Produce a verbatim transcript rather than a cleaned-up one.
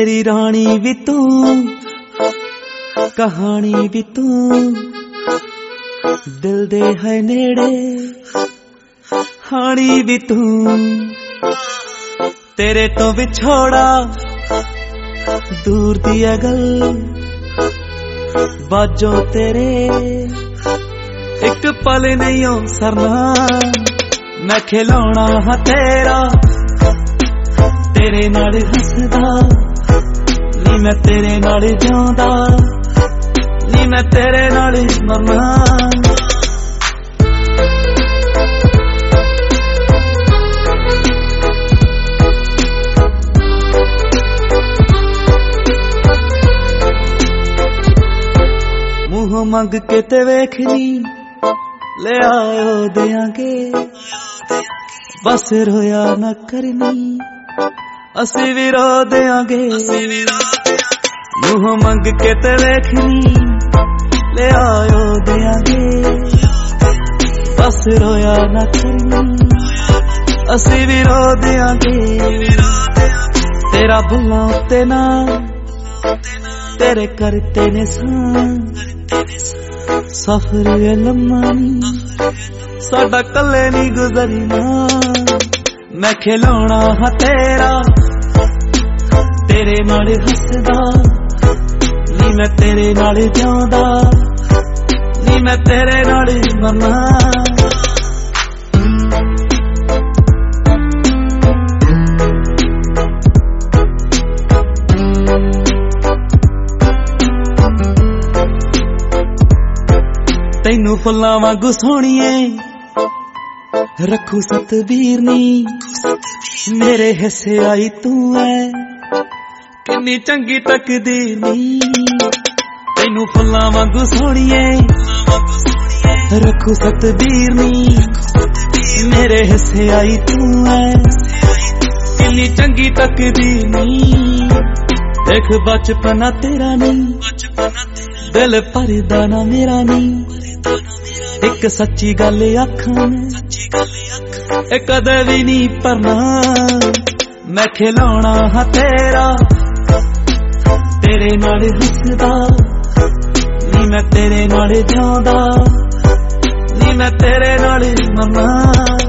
मेरी रानी भी तू, कहानी भी तू, दिल दे है नेड़े हानी भी तू। तेरे तो विछोड़ा दूर दी गल बाजो तेरे एक पल नहीं हो सरना। मैं खिलौना हाँ तेरा तेरे नाल हसदा नी, मैं तेरे नाल जिउंदा नी, मैं तेरे नाल मरना। मुंह मंग के ते वेखनी ले आयो देंगे, बस रोया न करनी असी भी रो देंगे। मुंह मंग के ते वेखनी ले आयो देंगे, बस रोया न करनी असी भी रो देंगे। तेरा भुला उत्ते ना तेरे करते ने सफर लम्मा साडा कल्ले नहीं गुजरना। मैं खिलौना हाँ तेरा तेरे नाल हसदा नी, मैं तेरे नाल जिउंदा नी, मैं तेरे नाल मरना। तैनू फुल्लां वांगू सोहणीए रखू सतबीर नी, मेरे हिस्से आई तू है किन्नी चंगी तकदीर नी। तैनू फुल्लां वांगू सोहणीए रखू सतबीर नी, मेरे हिस्से आई तू है किन्नी चंगी तकदीर नी। देख बचपना तेरा नी, दिल भरदा ना मेरा नी। एक सच्ची गल आखां मैं कदे भी नहीं भरना। मैं खिलौना हाँ तेरा तेरे नाल हसदा नी, मैं तेरे नाल जिउंदा नी, मैं तेरे नाल मरना।